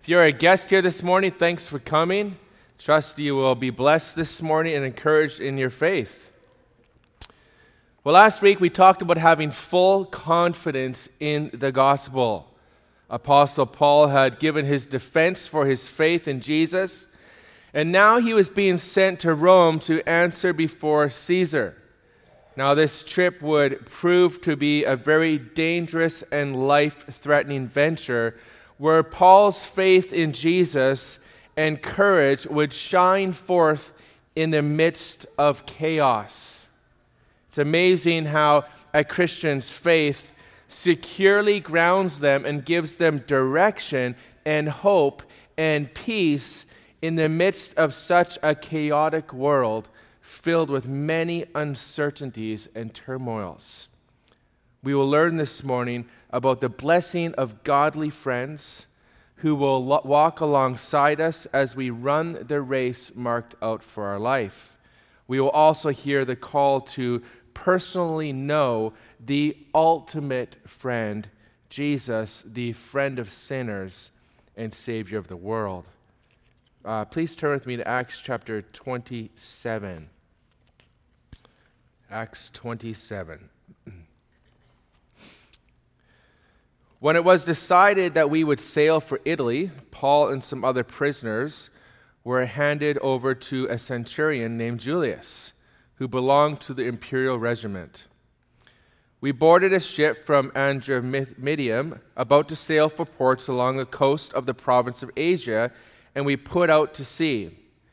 If you're a guest here this morning, thanks for coming. Trust you will be blessed this morning and encouraged in your faith. Well, last week we talked about having full confidence in the gospel. Apostle Paul had given his defense for his faith in Jesus, and now he was being sent to Rome to answer before Caesar. Now, this trip would prove to be a very dangerous and life-threatening venture where Paul's faith in Jesus and courage would shine forth in the midst of chaos. It's amazing how a Christian's faith securely grounds them and gives them direction and hope and peace in the midst of such a chaotic world filled with many uncertainties and turmoils. We will learn this morning about the blessing of godly friends who will walk alongside us as we run the race marked out for our life. We will also hear the call to personally know the ultimate friend, Jesus, the friend of sinners and Savior of the world. Please turn with me to Acts chapter 27. Acts 27. When it was decided that we would sail for Italy, Paul and some other prisoners were handed over to a centurion named Julius, who belonged to the imperial regiment. We boarded a ship from Adramyttium, about to sail for ports along the coast of the province of Asia, and we put out to sea.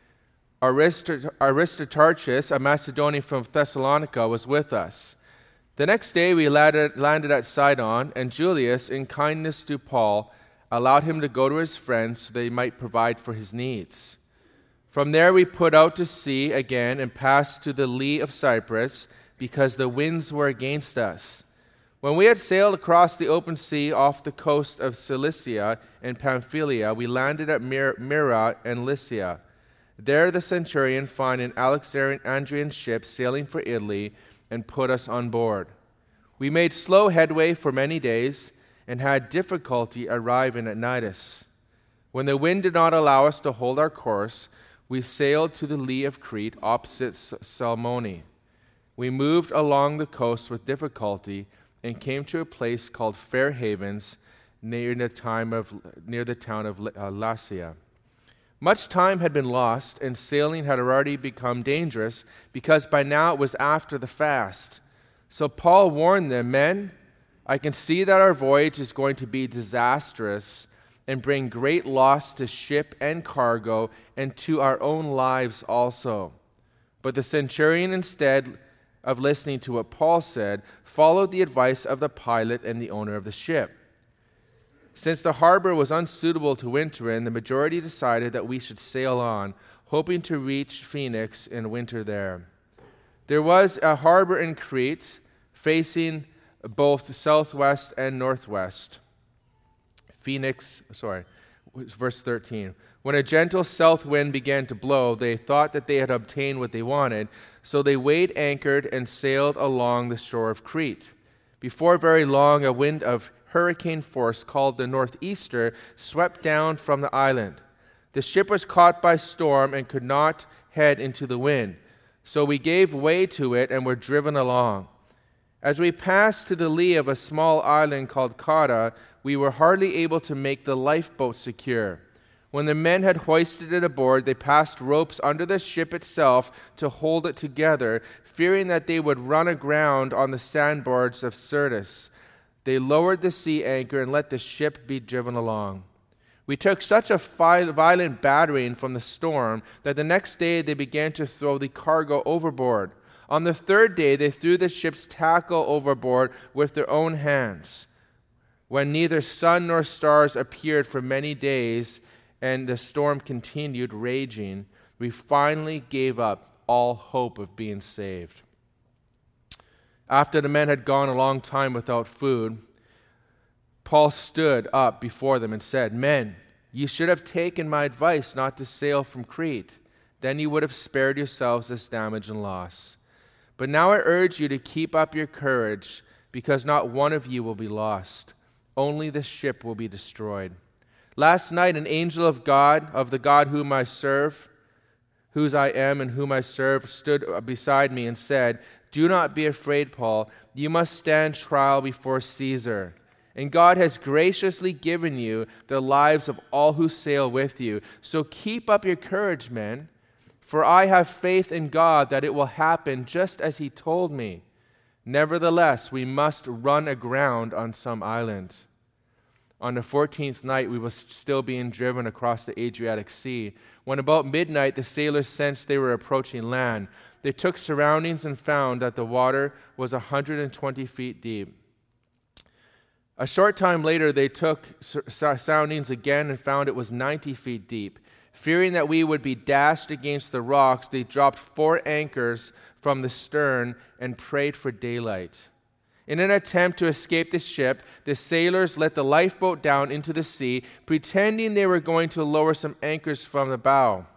Aristarchus, a Macedonian from Thessalonica, was with us. The next day we landed at Sidon, and Julius, in kindness to Paul, allowed him to go to his friends so they might provide for his needs. From there we put out to sea again and passed to the lee of Cyprus, because the winds were against us. When we had sailed across the open sea off the coast of Cilicia and Pamphylia, we landed at Myra and Lycia. There the centurion found an Alexandrian ship sailing for Italy and put us on board. We made slow headway for many days and had difficulty arriving at Cnidus. When the wind did not allow us to hold our course, we sailed to the lee of Crete opposite Salmone. We moved along the coast with difficulty and came to a place called Fair Havens near the town of Lasea. Much time had been lost, and sailing had already become dangerous, because by now it was after the fast. So Paul warned them, "Men, I can see that our voyage is going to be disastrous and bring great loss to ship and cargo and to our own lives also." But the centurion, instead of listening to what Paul said, followed the advice of the pilot and the owner of the ship. Since the harbor was unsuitable to winter in, the majority decided that we should sail on, hoping to reach Phoenix and winter there. There was a harbor in Crete facing both southwest and northwest. Verse 13. When a gentle south wind began to blow, they thought that they had obtained what they wanted, so they weighed anchored and sailed along the shore of Crete. Before very long, a wind of hurricane force called the northeaster swept down from the island. The ship was caught by storm and could not head into the wind, so we gave way to it and were driven along. As we passed to the lee of a small island called Cauda, we were hardly able to make the lifeboat secure. When the men had hoisted it aboard, they passed ropes under the ship itself to hold it together, fearing that they would run aground on the sandboards of Syrtis. They lowered the sea anchor and let the ship be driven along. We took such a violent battering from the storm that the next day they began to throw the cargo overboard. On the third day they threw the ship's tackle overboard with their own hands. When neither sun nor stars appeared for many days and the storm continued raging, we finally gave up all hope of being saved. After the men had gone a long time without food, Paul stood up before them and said, "Men, you should have taken my advice not to sail from Crete. Then you would have spared yourselves this damage and loss. But now I urge you to keep up your courage, because not one of you will be lost. Only the ship will be destroyed. Last night an angel of God, of the God whom I serve, whose I am and whom I serve, stood beside me and said, 'Do not be afraid, Paul. You must stand trial before Caesar. And God has graciously given you the lives of all who sail with you. So keep up your courage, men, for I have faith in God that it will happen just as he told me. Nevertheless, we must run aground on some island.' On the 14th night, we were still being driven across the Adriatic Sea. When about midnight, the sailors sensed they were approaching land. They took surroundings and found that the water was 120 feet deep. A short time later, they took soundings again and found it was 90 feet deep. Fearing that we would be dashed against the rocks, they dropped 4 anchors from the stern and prayed for daylight. In an attempt to escape the ship, the sailors let the lifeboat down into the sea, pretending they were going to lower some anchors from the bow.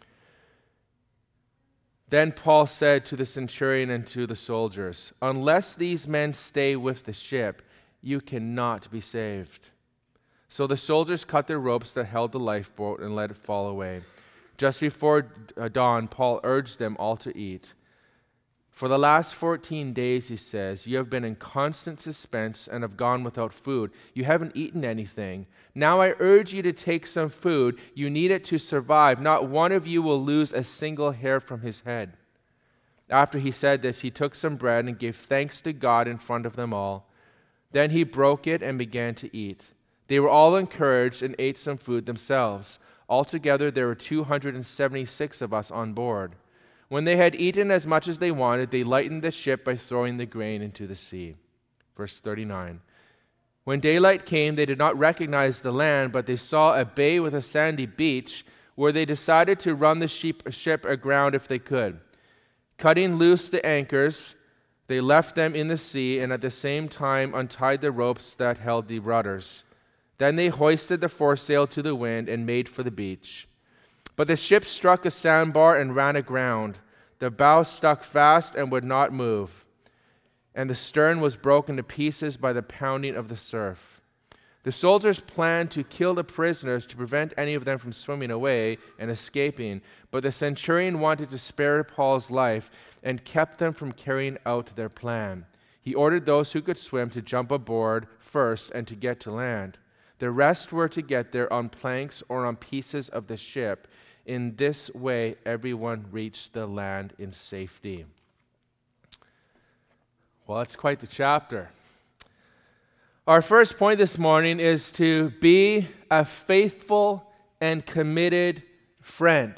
Then Paul said to the centurion and to the soldiers, 'Unless these men stay with the ship, you cannot be saved.' So the soldiers cut the ropes that held the lifeboat and let it fall away. Just before dawn, Paul urged them all to eat. 'For the last 14 days,' he says, 'you have been in constant suspense and have gone without food. You haven't eaten anything. Now I urge you to take some food. You need it to survive. Not one of you will lose a single hair from his head.' After he said this, he took some bread and gave thanks to God in front of them all. Then he broke it and began to eat. They were all encouraged and ate some food themselves. Altogether, there were 276 of us on board. When they had eaten as much as they wanted, they lightened the ship by throwing the grain into the sea." Verse 39. "When daylight came, they did not recognize the land, but they saw a bay with a sandy beach, where they decided to run the ship aground if they could. Cutting loose the anchors, they left them in the sea and at the same time untied the ropes that held the rudders. Then they hoisted the foresail to the wind and made for the beach. But the ship struck a sandbar and ran aground. The bow stuck fast and would not move, and the stern was broken to pieces by the pounding of the surf. The soldiers planned to kill the prisoners to prevent any of them from swimming away and escaping, but the centurion wanted to spare Paul's life and kept them from carrying out their plan. He ordered those who could swim to jump aboard first and to get to land. The rest were to get there on planks or on pieces of the ship. In this way, everyone reached the land in safety." Well, that's quite the chapter. Our first point this morning is to be a faithful and committed friend.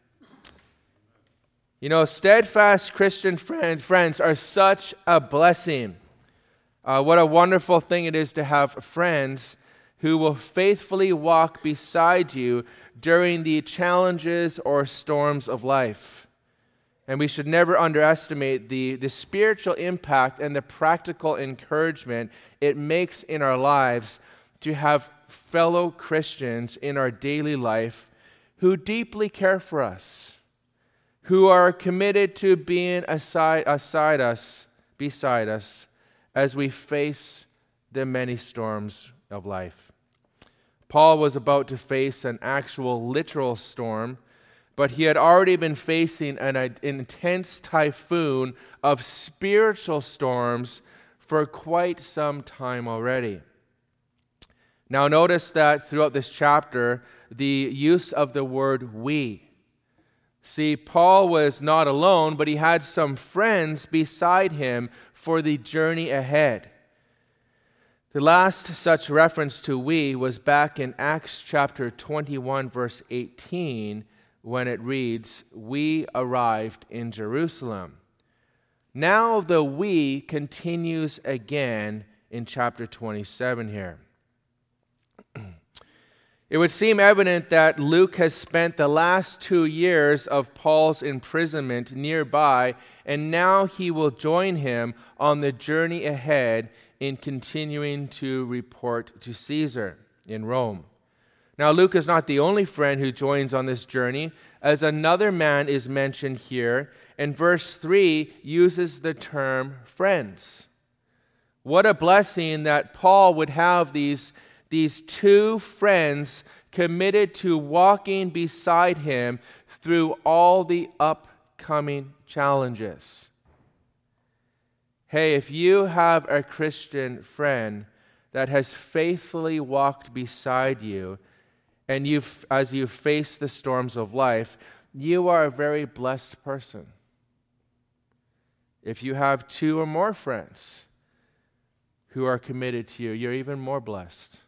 You know, steadfast Christian friends are such a blessing. What a wonderful thing it is to have friends who will faithfully walk beside you during the challenges or storms of life. And we should never underestimate the spiritual impact and the practical encouragement it makes in our lives to have fellow Christians in our daily life who deeply care for us, who are committed to being beside us as we face the many storms of life. Paul was about to face an actual literal storm, but he had already been facing an intense typhoon of spiritual storms for quite some time already. Now notice that throughout this chapter, the use of the word "we." See, Paul was not alone, but he had some friends beside him for the journey ahead. The last such reference to "we" was back in Acts chapter 21, verse 18, when it reads, "We arrived in Jerusalem." Now the "we" continues again in chapter 27 here. It would seem evident that Luke has spent the last 2 years of Paul's imprisonment nearby, and now he will join him on the journey ahead in continuing to report to Caesar in Rome. Now, Luke is not the only friend who joins on this journey, as another man is mentioned here, and verse 3 uses the term friends. What a blessing that Paul would have these These two friends committed to walking beside him through all the upcoming challenges. Hey, if you have a Christian friend that has faithfully walked beside you, and as you face the storms of life, you are a very blessed person. If you have two or more friends who are committed to you, you're even more blessed.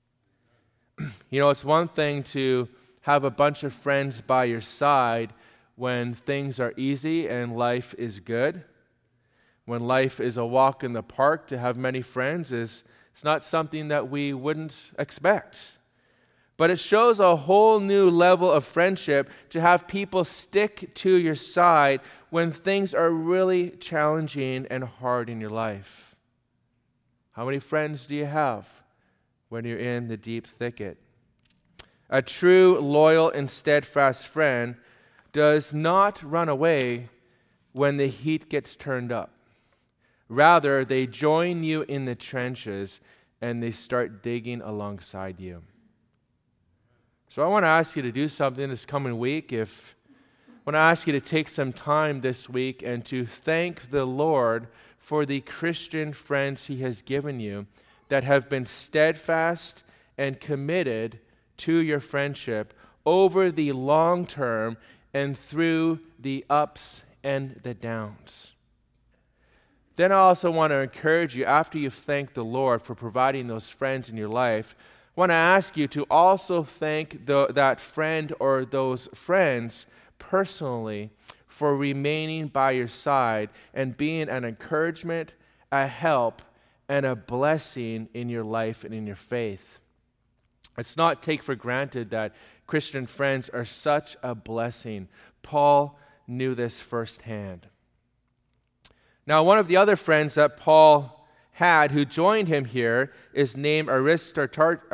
You know, it's one thing to have a bunch of friends by your side when things are easy and life is good. When life is a walk in the park, to have many friends it's not something that we wouldn't expect. But it shows a whole new level of friendship to have people stick to your side when things are really challenging and hard in your life. How many friends do you have when you're in the deep thicket? A true, loyal, and steadfast friend does not run away when the heat gets turned up. Rather, they join you in the trenches and they start digging alongside you. So I want to ask you to do something this coming week. I want to ask you to take some time this week and to thank the Lord for the Christian friends He has given you that have been steadfast and committed to your friendship over the long term and through the ups and the downs. Then I also want to encourage you, after you've thanked the Lord for providing those friends in your life, I want to ask you to also thank that friend or those friends personally for remaining by your side and being an encouragement, a help, and a blessing in your life and in your faith. Let's not take for granted that Christian friends are such a blessing. Paul knew this firsthand. Now, one of the other friends that Paul had who joined him here is named Aristarchus.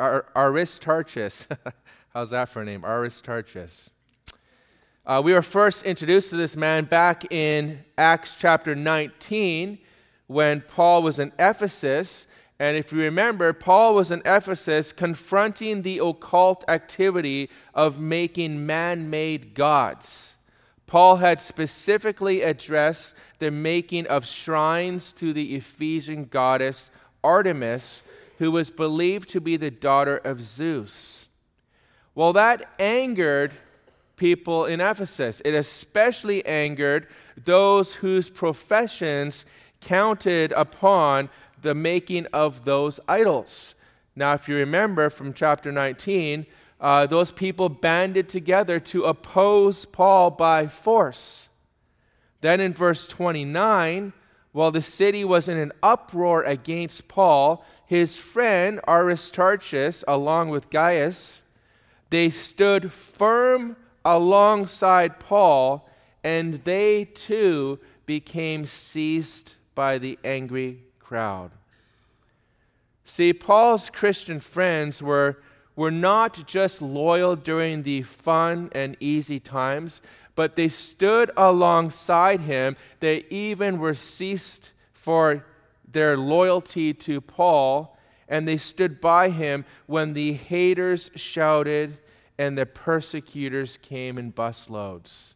How's that for a name? Aristarchus. We were first introduced to this man back in Acts chapter 19 when Paul was in Ephesus. And if you remember, Paul was in Ephesus confronting the occult activity of making man-made gods. Paul had specifically addressed the making of shrines to the Ephesian goddess Artemis, who was believed to be the daughter of Zeus. Well, that angered people in Ephesus. It especially angered those whose professions counted upon the making of those idols. Now, if you remember from chapter 19, those people banded together to oppose Paul by force. Then in verse 29, while the city was in an uproar against Paul, his friend Aristarchus, along with Gaius, they stood firm alongside Paul, and they too became seized by the angry crowd. See, Paul's Christian friends were not just loyal during the fun and easy times, but they stood alongside him. They even were seized for their loyalty to Paul, and they stood by him when the haters shouted and the persecutors came in busloads.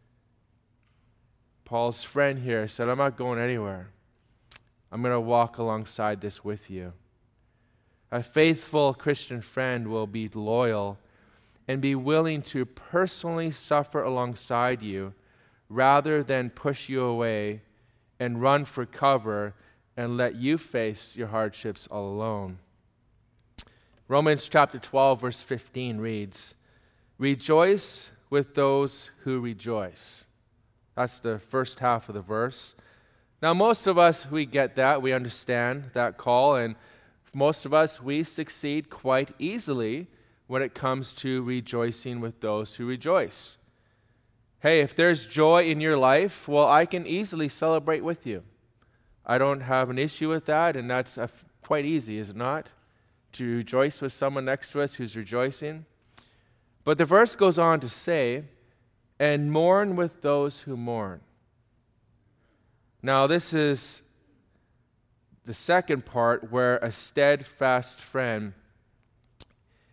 Paul's friend here said, I'm not going anywhere. I'm going to walk alongside this with you. A faithful Christian friend will be loyal and be willing to personally suffer alongside you rather than push you away and run for cover and let you face your hardships all alone. Romans chapter 12, verse 15 reads, "Rejoice with those who rejoice." That's the first half of the verse. Now, most of us, we get that. We understand that call, and most of us, we succeed quite easily when it comes to rejoicing with those who rejoice. Hey, if there's joy in your life, well, I can easily celebrate with you. I don't have an issue with that, and that's quite easy, is it not? To rejoice with someone next to us who's rejoicing. But the verse goes on to say, "And mourn with those who mourn." Now, this is the second part where a steadfast friend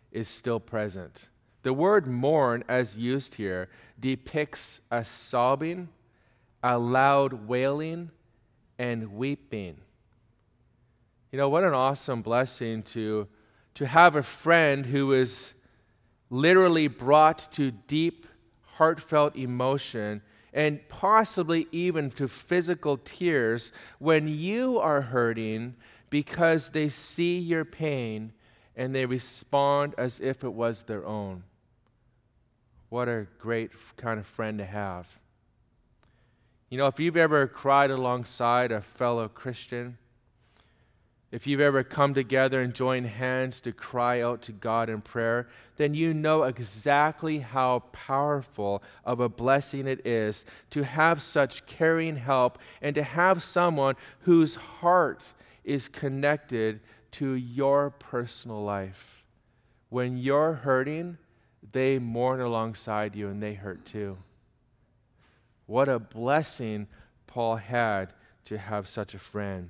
is still present. The word mourn, as used here, depicts a sobbing, a loud wailing, and weeping. You know, what an awesome blessing to have a friend who is literally brought to deep, heartfelt emotion and possibly even to physical tears when you are hurting because they see your pain and they respond as if it was their own. What a great kind of friend to have. You know, if you've ever cried alongside a fellow Christian, if you've ever come together and joined hands to cry out to God in prayer, then you know exactly how powerful of a blessing it is to have such caring help and to have someone whose heart is connected to your personal life. When you're hurting, they mourn alongside you and they hurt too. What a blessing Paul had to have such a friend.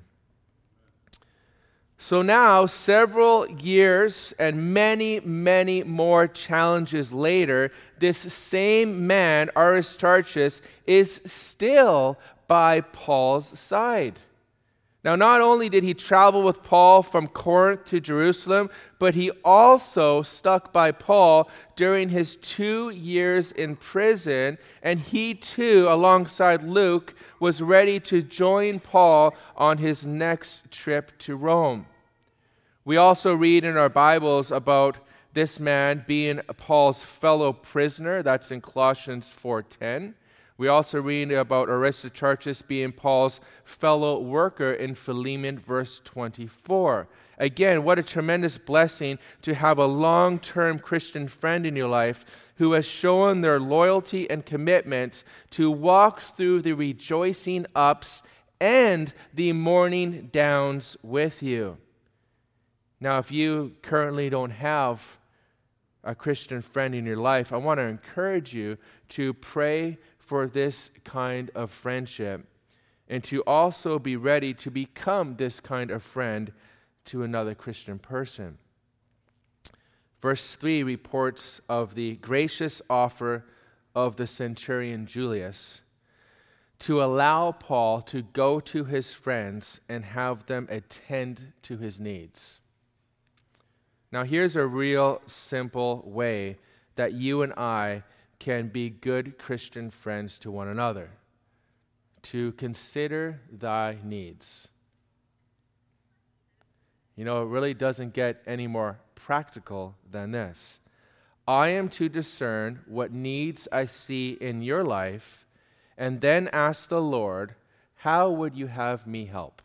So now, several years and many, many more challenges later, this same man, Aristarchus, is still by Paul's side. Now, not only did he travel with Paul from Corinth to Jerusalem, but he also stuck by Paul during his 2 years in prison, and he too, alongside Luke, was ready to join Paul on his next trip to Rome. We also read in our Bibles about this man being Paul's fellow prisoner. That's in Colossians 4:10. We also read about Aristarchus being Paul's fellow worker in Philemon, verse 24. Again, what a tremendous blessing to have a long-term Christian friend in your life who has shown their loyalty and commitment to walk through the rejoicing ups and the mourning downs with you. Now, if you currently don't have a Christian friend in your life, I want to encourage you to pray for this kind of friendship and to also be ready to become this kind of friend to another Christian person. Verse 3 reports of the gracious offer of the centurion Julius to allow Paul to go to his friends and have them attend to his needs. Now, here's a real simple way that you and I can be good Christian friends to one another. To consider thy needs. You know, it really doesn't get any more practical than this. I am to discern what needs I see in your life, and then ask the Lord, how would you have me help?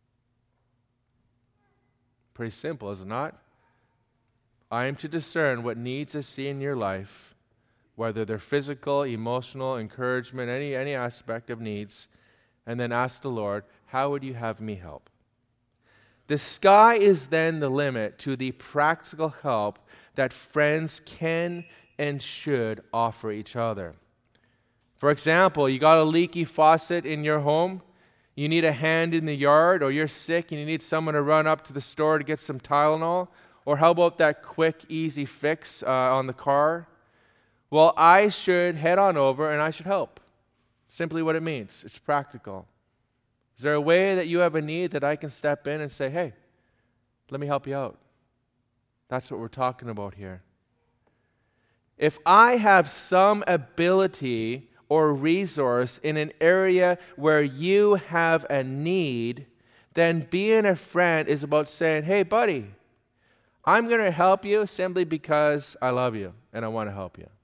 Pretty simple, is it not? I am to discern what needs I see in your life, whether they're physical, emotional, encouragement, any aspect of needs, and then ask the Lord, how would you have me help? The sky is then the limit to the practical help that friends can and should offer each other. For example, you got a leaky faucet in your home, you need a hand in the yard, or you're sick and you need someone to run up to the store to get some Tylenol, or how about that quick, easy fix on the car? Well, I should head on over and I should help. Simply what it means. It's practical. Is there a way that you have a need that I can step in and say, hey, let me help you out? That's what we're talking about here. If I have some ability or resource in an area where you have a need, then being a friend is about saying, hey, buddy, I'm going to help you simply because I love you and I want to help you.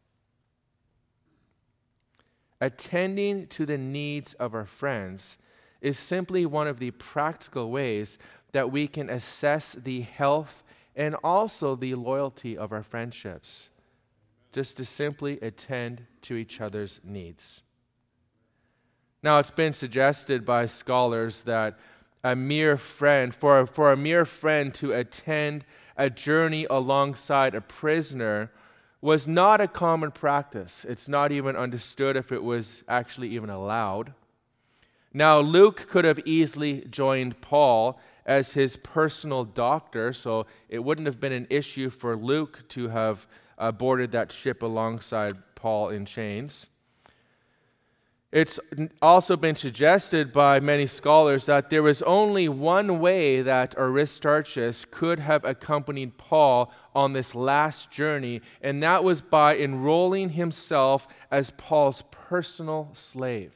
Attending to the needs of our friends is simply one of the practical ways that we can assess the health and also the loyalty of our friendships. Just to simply attend to each other's needs. Now, it's been suggested by scholars that for a mere friend to attend a journey alongside a prisoner was not a common practice. It's not even understood if it was actually even allowed. Now, Luke could have easily joined Paul as his personal doctor, so it wouldn't have been an issue for Luke to have boarded that ship alongside Paul in chains. It's also been suggested by many scholars that there was only one way that Aristarchus could have accompanied Paul on this last journey, and that was by enrolling himself as Paul's personal slave.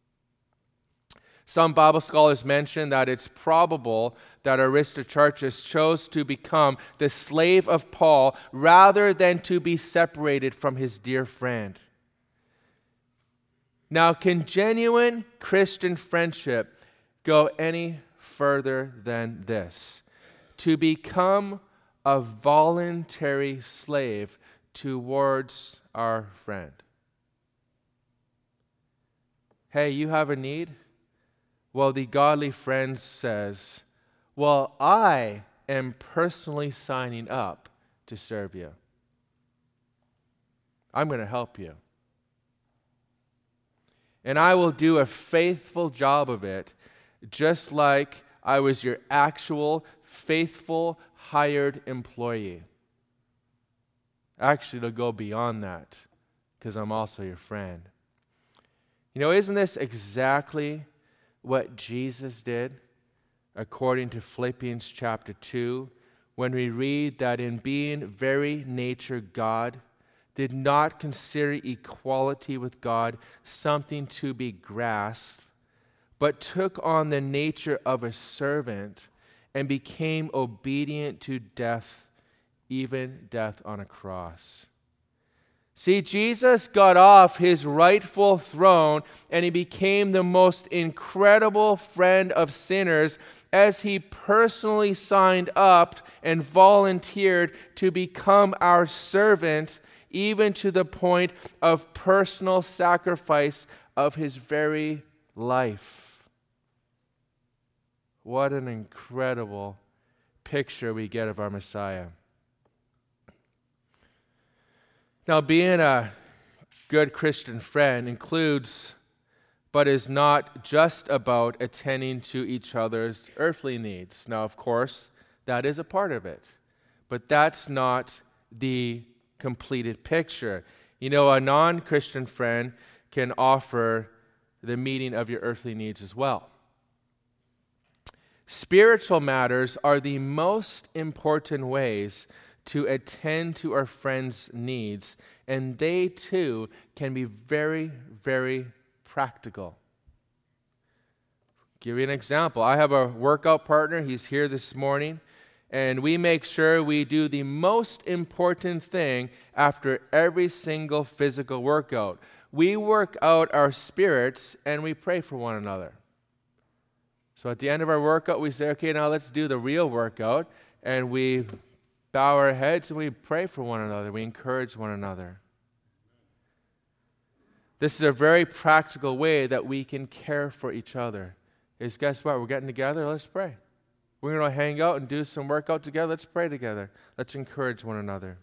Some Bible scholars mention that it's probable that Aristarchus chose to become the slave of Paul rather than to be separated from his dear friend. Now, can genuine Christian friendship go any further than this? To become a voluntary slave towards our friend. Hey, you have a need? Well, the godly friend says, well, I am personally signing up to serve you. I'm going to help you. And I will do a faithful job of it, just like I was your actual, faithful, hired employee. Actually, it'll go beyond that, because I'm also your friend. You know, isn't this exactly what Jesus did, according to Philippians chapter 2, when we read that in being very nature God, did not consider equality with God something to be grasped, but took on the nature of a servant and became obedient to death, even death on a cross. See, Jesus got off his rightful throne and he became the most incredible friend of sinners as he personally signed up and volunteered to become our servant, even to the point of personal sacrifice of his very life. What an incredible picture we get of our Messiah. Now, being a good Christian friend includes, but is not just about attending to each other's earthly needs. Now, of course, that is a part of it, but that's not the completed picture. You know, a non-Christian friend can offer the meeting of your earthly needs as well. Spiritual matters are the most important ways to attend to our friends' needs, and they too can be very, very practical. Give you an example. I have a workout partner. He's here this morning. And we make sure we do the most important thing after every single physical workout. We work out our spirits and we pray for one another. So at the end of our workout, we say, okay, now let's do the real workout. And we bow our heads and we pray for one another. We encourage one another. This is a very practical way that we can care for each other. Is guess what? We're getting together. Let's pray. We're going to hang out and do some workout together. Let's pray together. Let's encourage one another.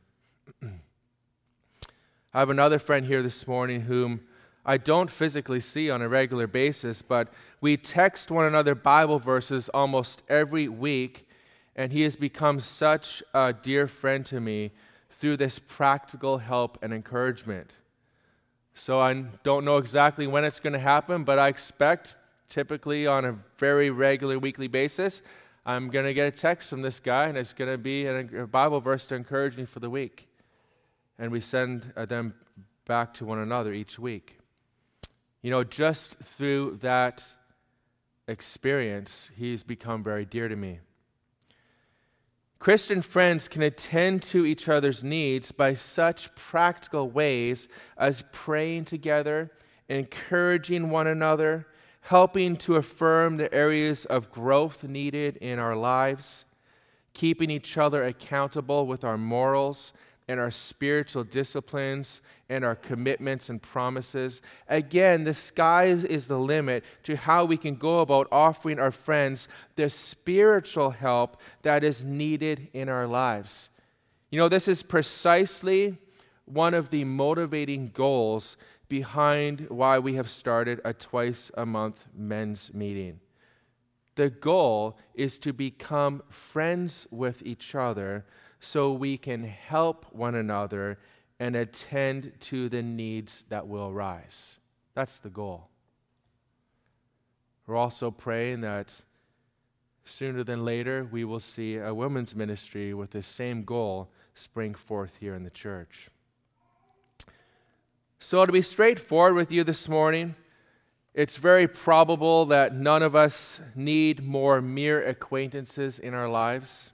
I have another friend here this morning whom I don't physically see on a regular basis, but we text one another Bible verses almost every week, and he has become such a dear friend to me through this practical help and encouragement. So I don't know exactly when it's going to happen, but I expect typically on a very regular weekly basis, I'm going to get a text from this guy, and it's going to be a Bible verse to encourage me for the week. And we send them back to one another each week. You know, just through that experience, he's become very dear to me. Christian friends can attend to each other's needs by such practical ways as praying together, encouraging one another, helping to affirm the areas of growth needed in our lives, keeping each other accountable with our morals and our spiritual disciplines and our commitments and promises. Again, the sky is the limit to how we can go about offering our friends the spiritual help that is needed in our lives. You know, this is precisely one of the motivating goals behind why we have started a twice-a-month men's meeting. The goal is to become friends with each other so we can help one another and attend to the needs that will arise. That's the goal. We're also praying that sooner than later we will see a women's ministry with the same goal spring forth here in the church. So to be straightforward with you this morning, it's very probable that none of us need more mere acquaintances in our lives.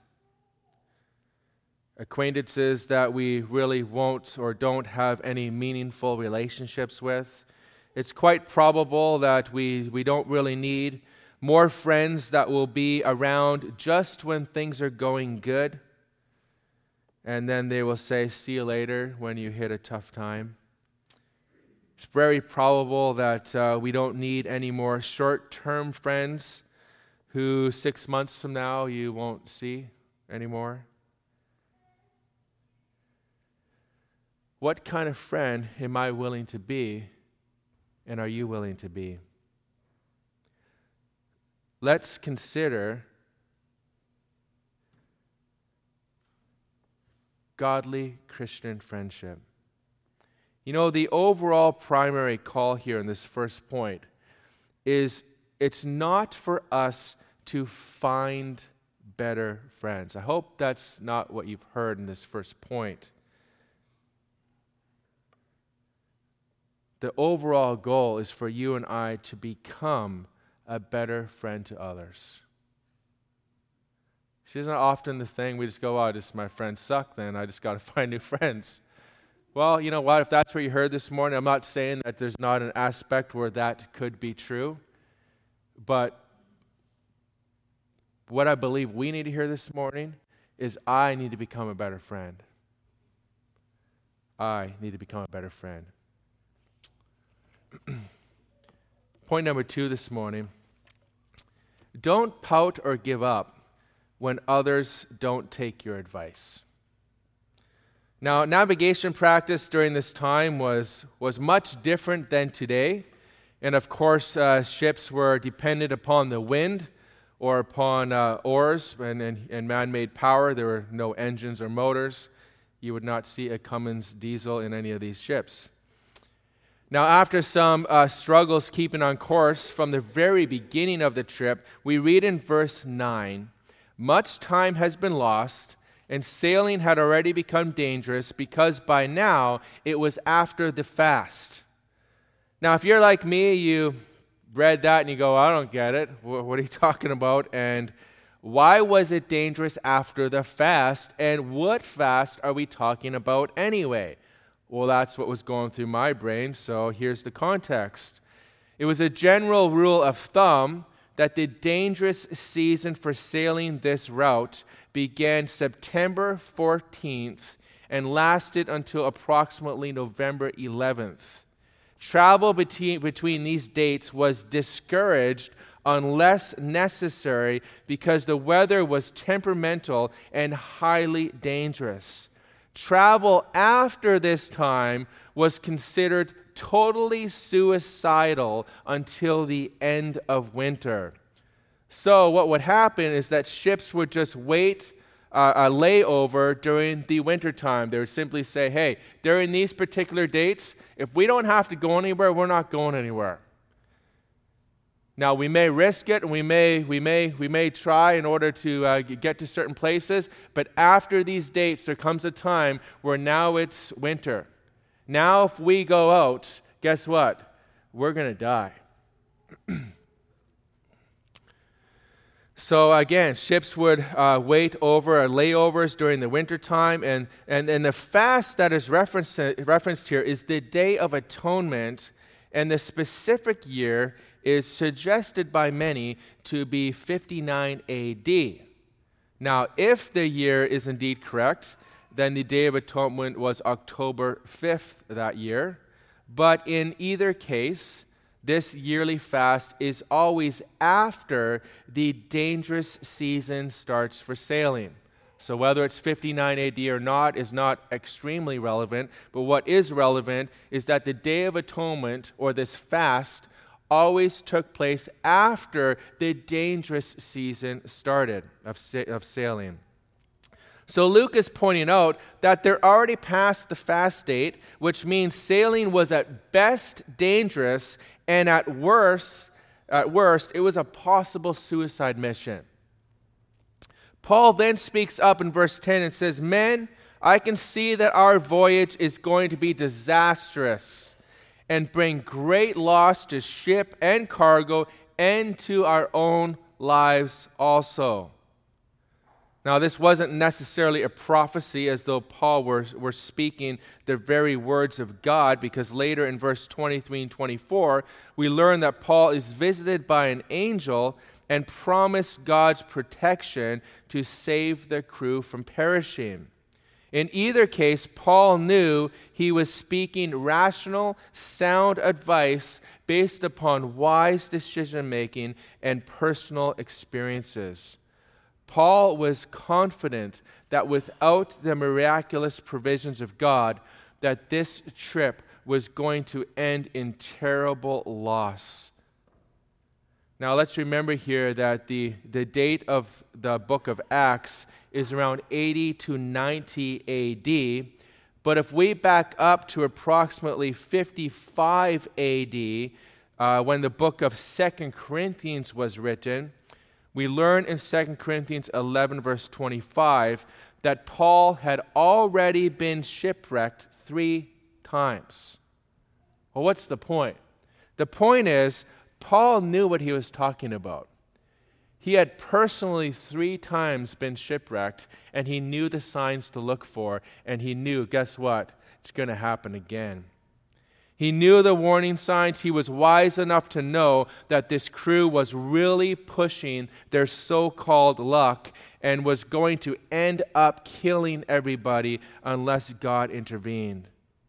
Acquaintances that we really won't or don't have any meaningful relationships with. It's quite probable that we don't really need more friends that will be around just when things are going good. And then they will say, see you later when you hit a tough time. It's very probable that we don't need any more short-term friends who 6 months from now you won't see anymore. What kind of friend am I willing to be, and are you willing to be? Let's consider godly Christian friendship. You know, the overall primary call here in this first point is it's not for us to find better friends. I hope that's not what you've heard in this first point. The overall goal is for you and I to become a better friend to others. See, isn't that often the thing? We just go, oh, my friends suck, then I just got to find new friends. Well, you know what? If that's what you heard this morning, I'm not saying that there's not an aspect where that could be true. But what I believe we need to hear this morning is I need to become a better friend. I need to become a better friend. Point number 2 this morning. Don't pout or give up when others don't take your advice. Now, navigation practice during this time was much different than today. And of course, ships were dependent upon the wind or upon oars and man-made power. There were no engines or motors. You would not see a Cummins diesel in any of these ships. Now, after some struggles keeping on course from the very beginning of the trip, we read in verse 9, much time has been lost, and sailing had already become dangerous because by now it was after the fast. Now, if you're like me, you read that and you go, I don't get it. What are you talking about? And why was it dangerous after the fast? And what fast are we talking about anyway? Well, that's what was going through my brain, so here's the context. It was a general rule of thumb that the dangerous season for sailing this route began September 14th and lasted until approximately November 11th. Travel between these dates was discouraged unless necessary because the weather was temperamental and highly dangerous. Travel after this time was considered totally suicidal until the end of winter. So what would happen is that ships would just wait a layover during the winter time. They would simply say, hey, during these particular dates, if we don't have to go anywhere, we're not going anywhere. Now, we may risk it, and we may try in order to get to certain places, but after these dates, there comes a time where now it's winter. Now, if we go out, guess what? We're going to die. So again, ships would wait over layovers during the winter time, and the fast that is referenced here is the Day of Atonement, and the specific year is suggested by many to be 59 AD. Now, if the year is indeed correct, then the Day of Atonement was October 5th that year. But in either case, this yearly fast is always after the dangerous season starts for sailing. So whether it's 59 AD or not is not extremely relevant, but what is relevant is that the Day of Atonement, or this fast, always took place after the dangerous season started of sailing. So Luke is pointing out that they're already past the fast date, which means sailing was at best dangerous, and at worst, it was a possible suicide mission. Paul then speaks up in verse 10 and says, "Men, I can see that our voyage is going to be disastrous and bring great loss to ship and cargo and to our own lives also." Now, this wasn't necessarily a prophecy as though Paul were speaking the very words of God, because later in verse 23 and 24, we learn that Paul is visited by an angel and promised God's protection to save the crew from perishing. In either case, Paul knew he was speaking rational, sound advice based upon wise decision-making and personal experiences. Paul was confident that without the miraculous provisions of God, that this trip was going to end in terrible loss. Now let's remember here that the date of the book of Acts is around 80 to 90 AD. But if we back up to approximately 55 AD, when the book of 2 Corinthians was written, we learn in 2 Corinthians 11, verse 25, that Paul had already been shipwrecked 3 times. Well, what's the point? The point is, Paul knew what he was talking about. He had personally 3 times been shipwrecked, and he knew the signs to look for, and he knew, guess what? It's going to happen again. He knew the warning signs. He was wise enough to know that this crew was really pushing their so-called luck and was going to end up killing everybody unless God intervened.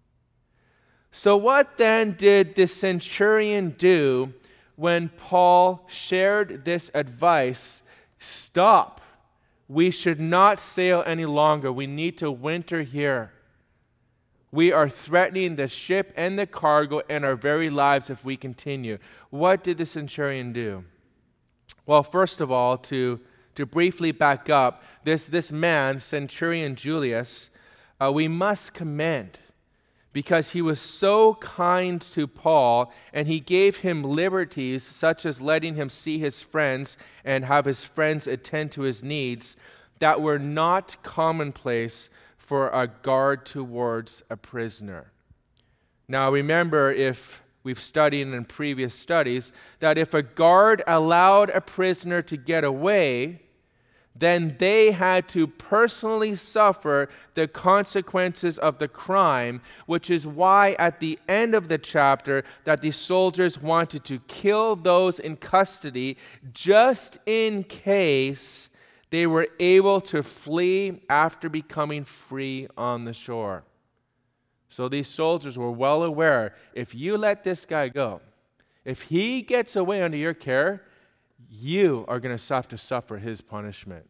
So what then did the centurion do when Paul shared this advice? Stop. We should not sail any longer. We need to winter here. We are threatening the ship and the cargo and our very lives if we continue. What did the centurion do? Well, first of all, to briefly back up, this man, Centurion Julius, we must commend, because he was so kind to Paul, and he gave him liberties such as letting him see his friends and have his friends attend to his needs that were not commonplace for a guard towards a prisoner. Now remember, if we've studied in previous studies, that if a guard allowed a prisoner to get away, then they had to personally suffer the consequences of the crime, which is why at the end of the chapter that the soldiers wanted to kill those in custody just in case they were able to flee after becoming free on the shore. So these soldiers were well aware, if you let this guy go, if he gets away under your care, you are going to have to suffer his punishment.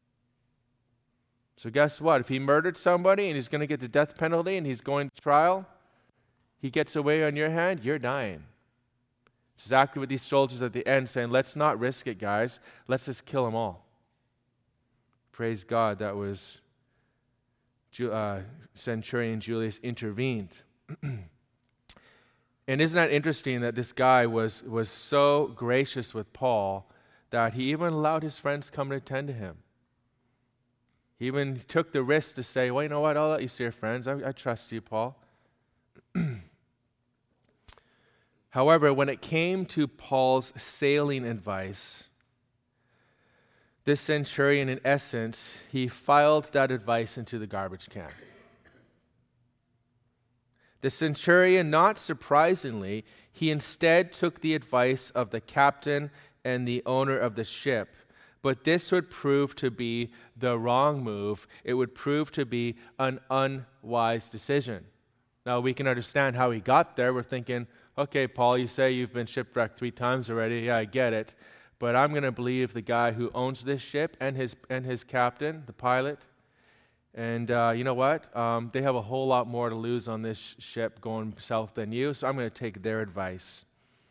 So guess what? If he murdered somebody and he's going to get the death penalty and he's going to trial, he gets away on your hand, you're dying. It's exactly what these soldiers at the end saying, let's not risk it, guys. Let's just kill them all. Praise God, that was Centurion Julius intervened. And isn't that interesting that this guy was so gracious with Paul that he even allowed his friends come and attend to him. He even took the risk to say, well, you know what, I'll let you see your friends. I trust you, Paul. However, when it came to Paul's sailing advice, this centurion, in essence, he filed that advice into the garbage can. The centurion, not surprisingly, he instead took the advice of the captain and the owner of the ship. But this would prove to be the wrong move. It would prove to be an unwise decision. Now, we can understand how he got there. We're thinking, okay, Paul, you say you've been shipwrecked 3 times already. Yeah, I get it. But I'm going to believe the guy who owns this ship and his captain, the pilot. And you know what? They have a whole lot more to lose on this ship going south than you, so I'm going to take their advice.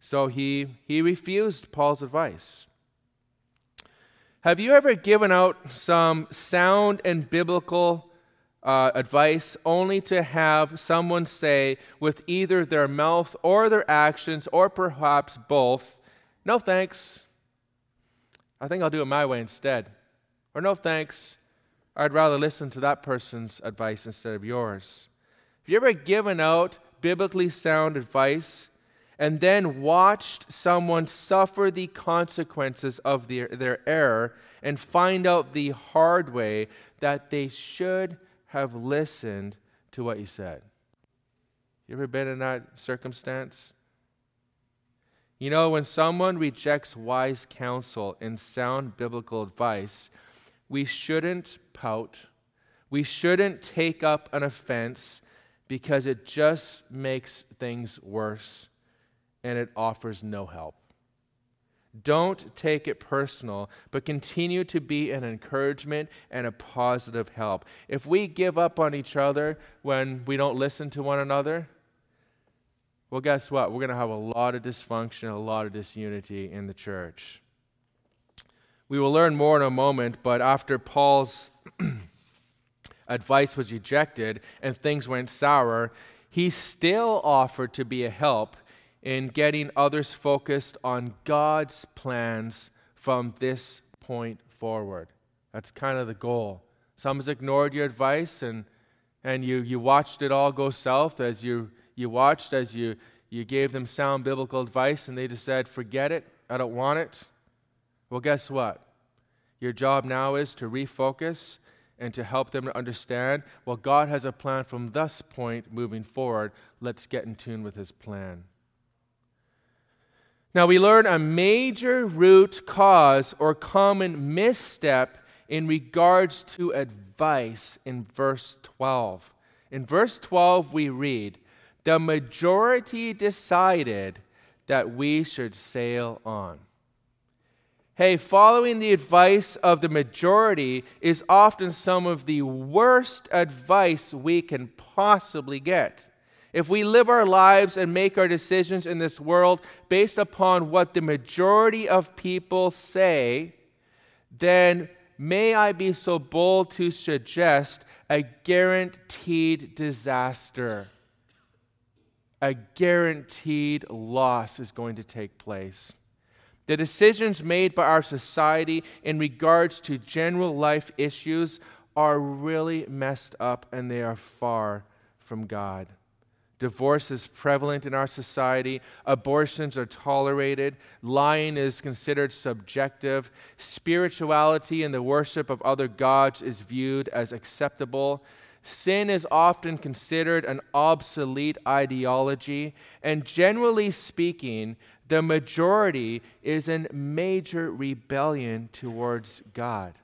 So he refused Paul's advice. Have you ever given out some sound and biblical advice only to have someone say with either their mouth or their actions or perhaps both, "No thanks, I think I'll do it my way instead," or "No thanks, I'd rather listen to that person's advice instead of yours"? Have you ever given out biblically sound advice and then watched someone suffer the consequences of their error and find out the hard way that they should have listened to what you said? You ever been in that circumstance? You know, when someone rejects wise counsel and sound biblical advice, we shouldn't pout. We shouldn't take up an offense because it just makes things worse and it offers no help. Don't take it personal, but continue to be an encouragement and a positive help. If we give up on each other when we don't listen to one another, well, guess what? We're going to have a lot of dysfunction, a lot of disunity in the church. We will learn more in a moment, but after Paul's advice was rejected and things went sour, he still offered to be a help in getting others focused on God's plans from this point forward. That's kind of the goal. Someone's ignored your advice and you watched it all go south as you gave them sound biblical advice and they just said, "Forget it, I don't want it." Well, guess what? Your job now is to refocus and to help them to understand, well, God has a plan from this point moving forward. Let's get in tune with His plan. Now, we learn a major root cause or common misstep in regards to advice in verse 12. In verse 12, we read, "The majority decided that we should sail on." Hey, following the advice of the majority is often some of the worst advice we can possibly get. If we live our lives and make our decisions in this world based upon what the majority of people say, then may I be so bold to suggest a guaranteed disaster. A guaranteed loss is going to take place. The decisions made by our society in regards to general life issues are really messed up and they are far from God. Divorce is prevalent in our society. Abortions are tolerated. Lying is considered subjective. Spirituality and the worship of other gods is viewed as acceptable. Sin is often considered an obsolete ideology. And generally speaking, the majority is in major rebellion towards God.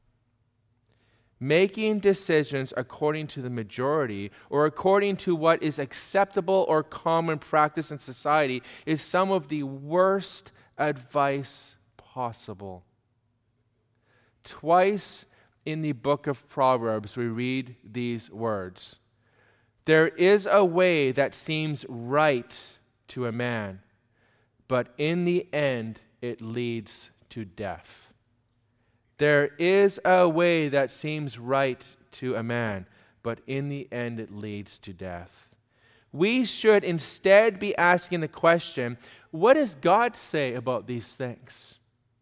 Making decisions according to the majority or according to what is acceptable or common practice in society is some of the worst advice possible. Twice in the book of Proverbs, we read these words: "There is a way that seems right to a man, but in the end it leads to death." There is a way that seems right to a man, but in the end it leads to death. We should instead be asking the question, what does God say about these things?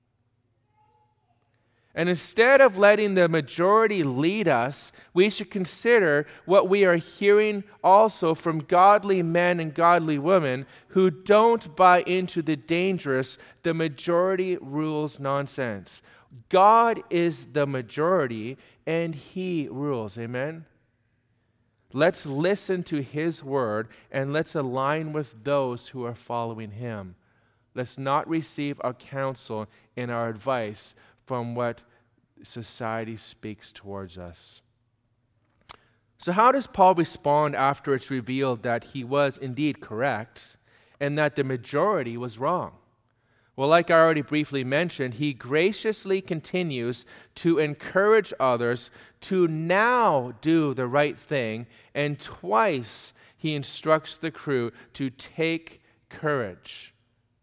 And instead of letting the majority lead us, we should consider what we are hearing also from godly men and godly women who don't buy into the dangerous, the majority rules nonsense. God is the majority and He rules. Amen? Let's listen to His word and let's align with those who are following Him. Let's not receive our counsel and our advice from what society speaks towards us. So how does Paul respond after it's revealed that he was indeed correct and that the majority was wrong? Well, like I already briefly mentioned, he graciously continues to encourage others to now do the right thing, and twice he instructs the crew to take courage.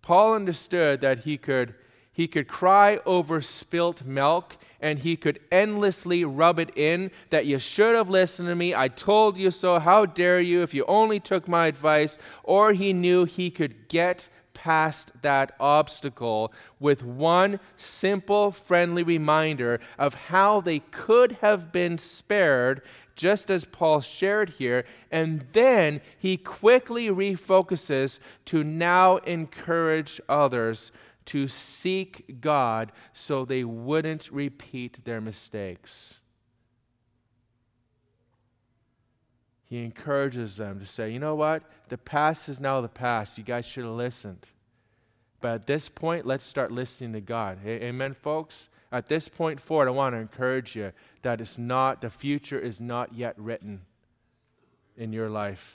Paul understood that he could cry over spilt milk, and he could endlessly rub it in that you should have listened to me, I told you so, how dare you, if you only took my advice. Or he knew he could get past that obstacle with one simple, friendly reminder of how they could have been spared, just as Paul shared here, and then he quickly refocuses to now encourage others to seek God so they wouldn't repeat their mistakes. He encourages them to say, you know what? The past is now the past. You guys should have listened. But at this point, let's start listening to God. Amen, folks? At this point forward, I want to encourage you that the future is not yet written in your life.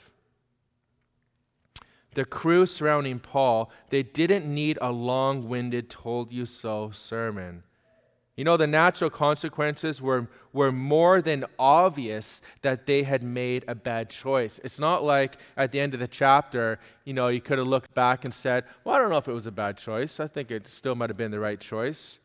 The crew surrounding Paul, they didn't need a long-winded told you so sermon. You know, the natural consequences were more than obvious that they had made a bad choice. It's not like at the end of the chapter, you could have looked back and said, well, I don't know if it was a bad choice. I think it still might have been the right choice.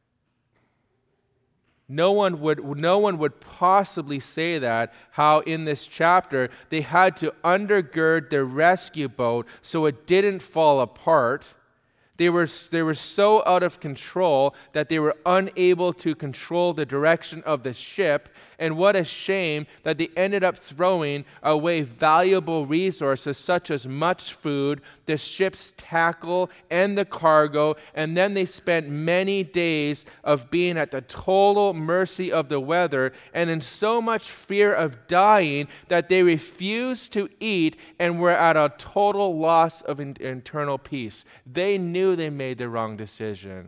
No one would possibly say that, how in this chapter they had to undergird their rescue boat so it didn't fall apart. They were so out of control that they were unable to control the direction of the ship. And what a shame that they ended up throwing away valuable resources such as much food, the ship's tackle, and the cargo. And then they spent many days of being at the total mercy of the weather and in so much fear of dying that they refused to eat and were at a total loss of internal peace. They knew they made the wrong decision.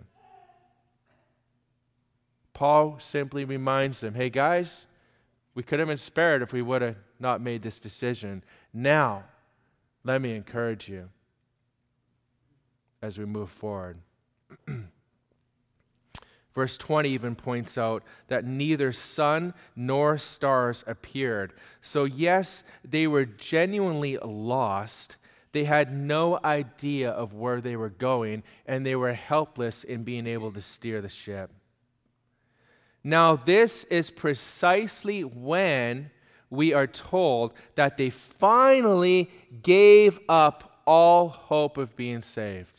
Paul simply reminds them, hey guys, we could have been spared if we would have not made this decision. Now, let me encourage you as we move forward. Verse 20 even points out that neither sun nor stars appeared. So yes, they were genuinely lost. They had no idea of where they were going, and they were helpless in being able to steer the ship. Now, this is precisely when we are told that they finally gave up all hope of being saved.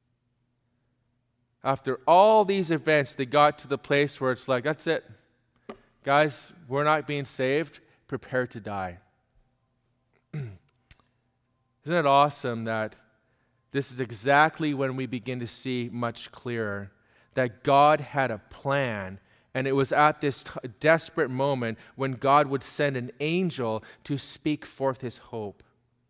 After all these events, they got to the place where it's like, that's it. Guys, we're not being saved. Prepare to die. Isn't it awesome that this is exactly when we begin to see much clearer that God had a plan, and it was at this desperate moment when God would send an angel to speak forth his hope.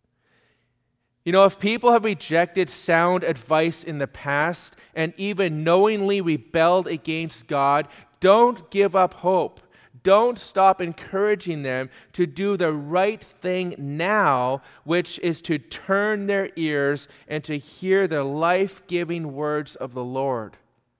If people have rejected sound advice in the past and even knowingly rebelled against God, don't give up hope. Don't stop encouraging them to do the right thing now, which is to turn their ears and to hear the life-giving words of the Lord.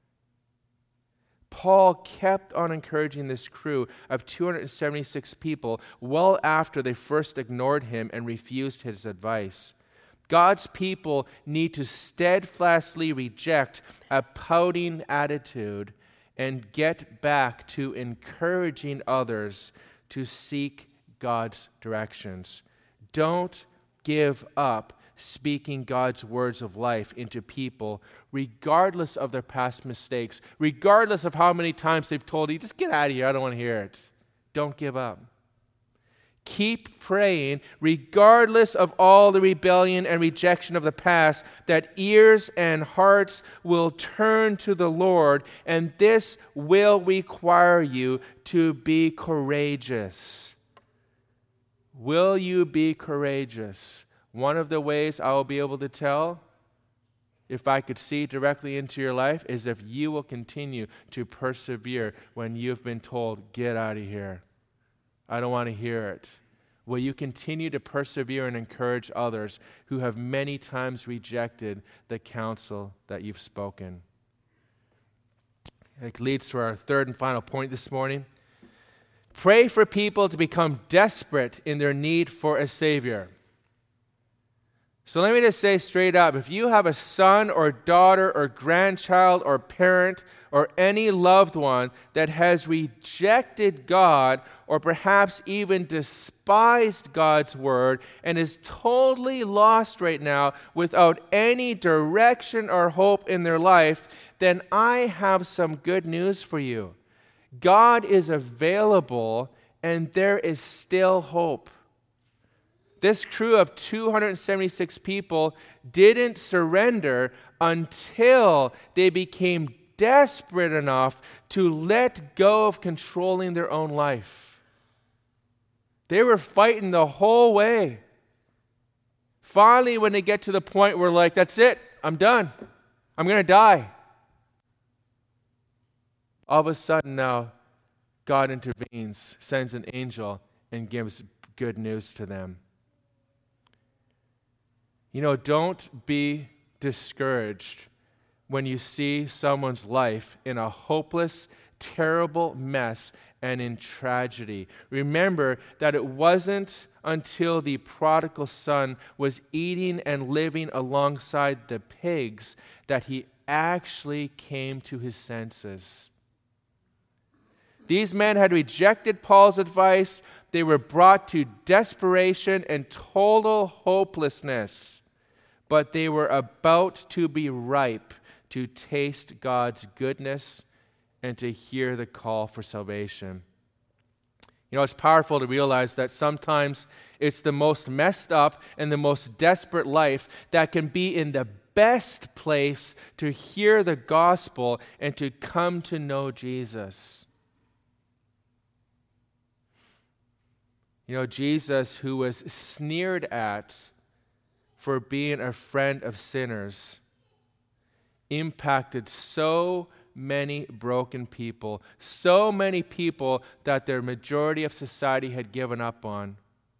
Paul kept on encouraging this crew of 276 people well after they first ignored him and refused his advice. God's people need to steadfastly reject a pouting attitude and get back to encouraging others to seek God's directions. Don't give up speaking God's words of life into people, regardless of their past mistakes, regardless of how many times they've told you, just get out of here, I don't want to hear it. Don't give up. Keep praying, regardless of all the rebellion and rejection of the past, that ears and hearts will turn to the Lord, and this will require you to be courageous. Will you be courageous? One of the ways I will be able to tell, if I could see directly into your life, is if you will continue to persevere when you've been told, get out of here. I don't want to hear it. Will you continue to persevere and encourage others who have many times rejected the counsel that you've spoken? It leads to our third and final point this morning. Pray for people to become desperate in their need for a Savior. So let me just say straight up, if you have a son or daughter or grandchild or parent or any loved one that has rejected God or perhaps even despised God's word and is totally lost right now without any direction or hope in their life, then I have some good news for you. God is available and there is still hope. This crew of 276 people didn't surrender until they became desperate enough to let go of controlling their own life. They were fighting the whole way. Finally, when they get to the point where like, that's it, I'm done. I'm going to die. All of a sudden now, God intervenes, sends an angel, and gives good news to them. Don't be discouraged when you see someone's life in a hopeless, terrible mess and in tragedy. Remember that it wasn't until the prodigal son was eating and living alongside the pigs that he actually came to his senses. These men had rejected Paul's advice. They were brought to desperation and total hopelessness. But they were about to be ripe to taste God's goodness and to hear the call for salvation. It's powerful to realize that sometimes it's the most messed up and the most desperate life that can be in the best place to hear the gospel and to come to know Jesus. Jesus, who was sneered at for being a friend of sinners, impacted so many broken people, so many people that their majority of society had given up on.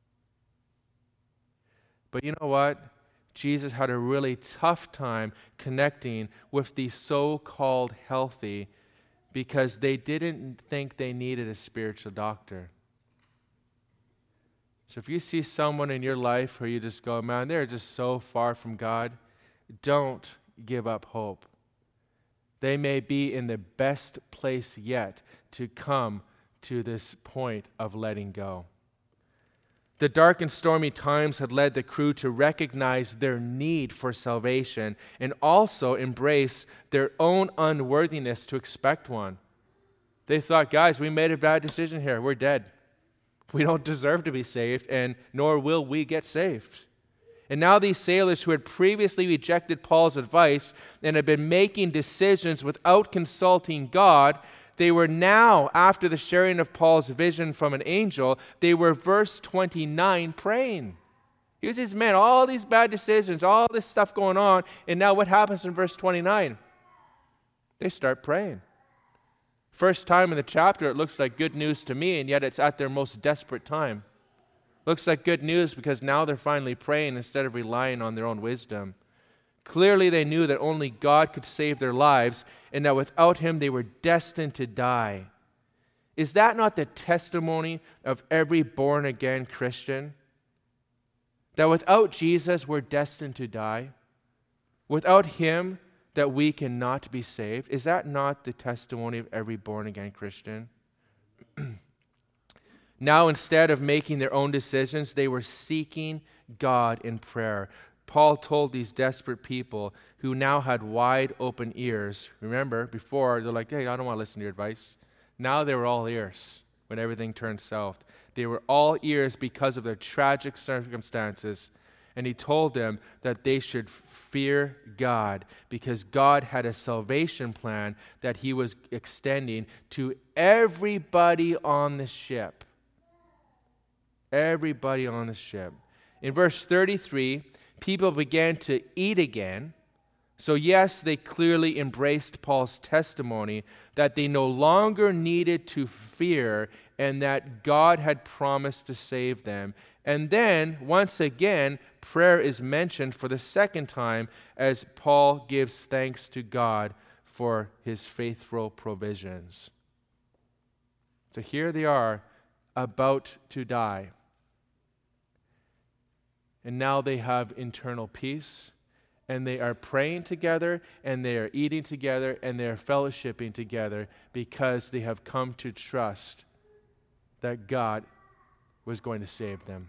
But you know what? Jesus had a really tough time connecting with the so-called healthy because they didn't think they needed a spiritual doctor. So if you see someone in your life where you just go, man, they're just so far from God, don't give up hope. They may be in the best place yet to come to this point of letting go. The dark and stormy times had led the crew to recognize their need for salvation and also embrace their own unworthiness to expect one. They thought, guys, we made a bad decision here. We're dead. We don't deserve to be saved, and nor will we get saved. And now these sailors who had previously rejected Paul's advice and had been making decisions without consulting God, they were now, after the sharing of Paul's vision from an angel, they were, verse 29, praying. Here's these men, all these bad decisions, all this stuff going on, and now what happens in verse 29? They start praying. First time in the chapter, it looks like good news to me, and yet it's at their most desperate time. Looks like good news because now they're finally praying instead of relying on their own wisdom. Clearly, they knew that only God could save their lives, and that without Him, they were destined to die. Is that not the testimony of every born-again Christian? That without Jesus, we're destined to die? Without Him, that we cannot be saved? Is that not the testimony of every born-again Christian? Now, instead of making their own decisions, they were seeking God in prayer. Paul told these desperate people who now had wide open ears. Remember, before, they're like, hey, I don't want to listen to your advice. Now they were all ears when everything turned south. They were all ears because of their tragic circumstances. And he told them that they should fear God because God had a salvation plan that He was extending to everybody on the ship. Everybody on the ship. In verse 33, people began to eat again. So yes, they clearly embraced Paul's testimony that they no longer needed to fear and that God had promised to save them. And then, once again, prayer is mentioned for the second time as Paul gives thanks to God for His faithful provisions. So here they are, about to die. And now they have internal peace, and they are praying together, and they are eating together, and they are fellowshipping together because they have come to trust that God was going to save them.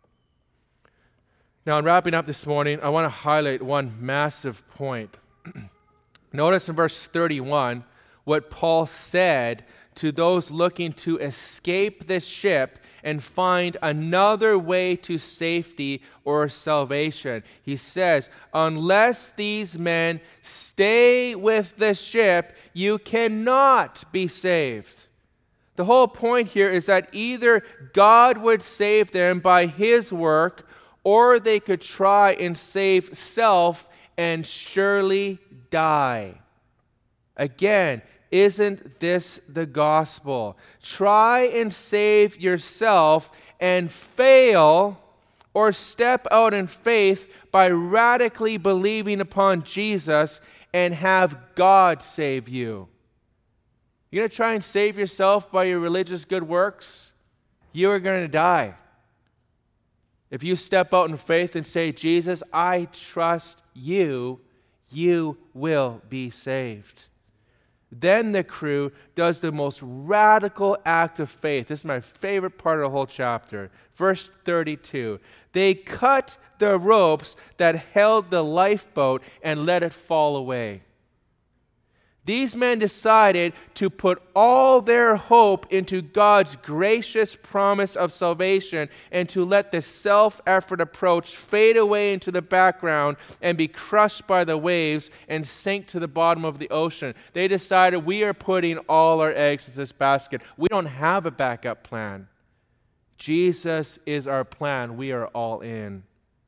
Now, in wrapping up this morning, I want to highlight one massive point. Notice in verse 31 what Paul said to those looking to escape this ship and find another way to safety or salvation. He says, unless these men stay with the ship, you cannot be saved. The whole point here is that either God would save them by His work, or they could try and save self and surely die. Again, isn't this the gospel? Try and save yourself and fail, or step out in faith by radically believing upon Jesus and have God save you. You're going to try and save yourself by your religious good works? You are going to die. If you step out in faith and say, Jesus, I trust you, you will be saved. Then the crew does the most radical act of faith. This is my favorite part of the whole chapter. Verse 32. They cut the ropes that held the lifeboat and let it fall away. These men decided to put all their hope into God's gracious promise of salvation and to let the self-effort approach fade away into the background and be crushed by the waves and sink to the bottom of the ocean. They decided, we are putting all our eggs in this basket. We don't have a backup plan. Jesus is our plan. We are all in.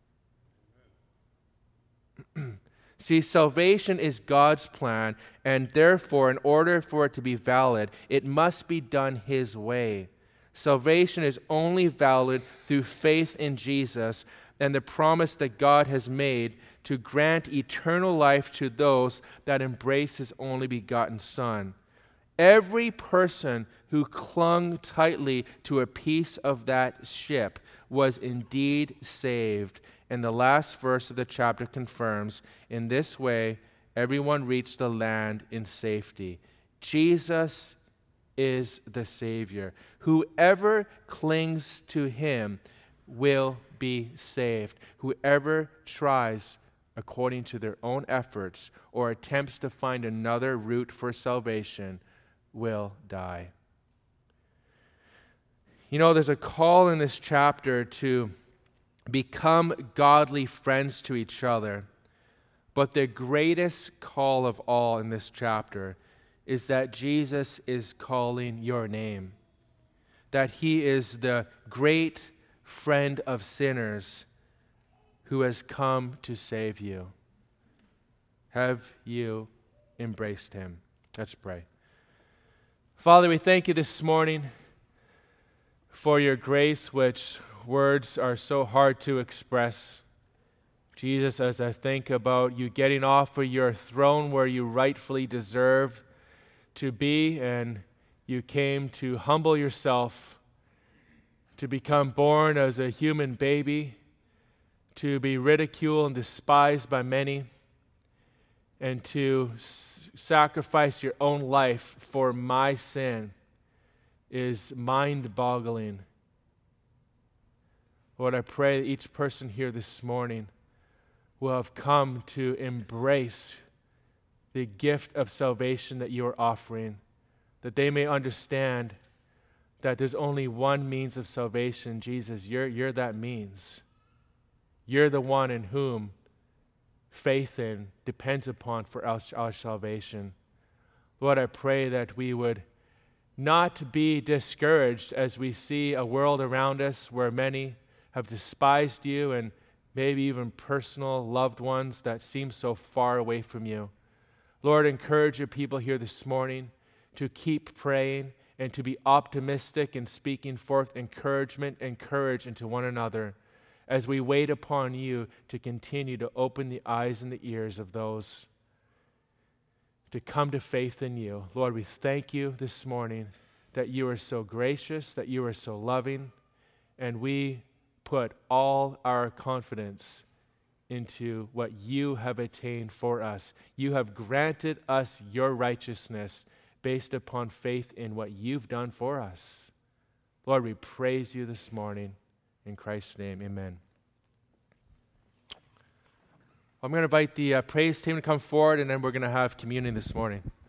See, salvation is God's plan, and therefore, in order for it to be valid, it must be done His way. Salvation is only valid through faith in Jesus and the promise that God has made to grant eternal life to those that embrace His only begotten Son. Every person who clung tightly to a piece of that ship was indeed saved. And the last verse of the chapter confirms, in this way, everyone reached the land in safety. Jesus is the Savior. Whoever clings to Him will be saved. Whoever tries according to their own efforts or attempts to find another route for salvation will die. You know, there's a call in this chapter to become godly friends to each other. But the greatest call of all in this chapter is that Jesus is calling your name. That He is the great friend of sinners who has come to save you. Have you embraced Him? Let's pray. Father, we thank You this morning for Your grace, which words are so hard to express. Jesus, as I think about You getting off of Your throne where You rightfully deserve to be, and You came to humble Yourself, to become born as a human baby, to be ridiculed and despised by many, and to sacrifice Your own life for my sin is mind-boggling. Lord, I pray that each person here this morning will have come to embrace the gift of salvation that You are offering, that they may understand that there's only one means of salvation, Jesus. You're that means. You're the one in whom faith in depends upon for our salvation. Lord, I pray that we would not be discouraged as we see a world around us where many have despised You, and maybe even personal loved ones that seem so far away from You. Lord, encourage Your people here this morning to keep praying and to be optimistic and speaking forth encouragement and courage into one another as we wait upon You to continue to open the eyes and the ears of those to come to faith in You. Lord, we thank You this morning that You are so gracious, that You are so loving, and we put all our confidence into what you have attained for us. You have granted us your righteousness based upon faith in what you've done for us. Lord, we praise you this morning. In Christ's name, amen. I'm going to invite the praise team to come forward, and then we're going to have communion this morning.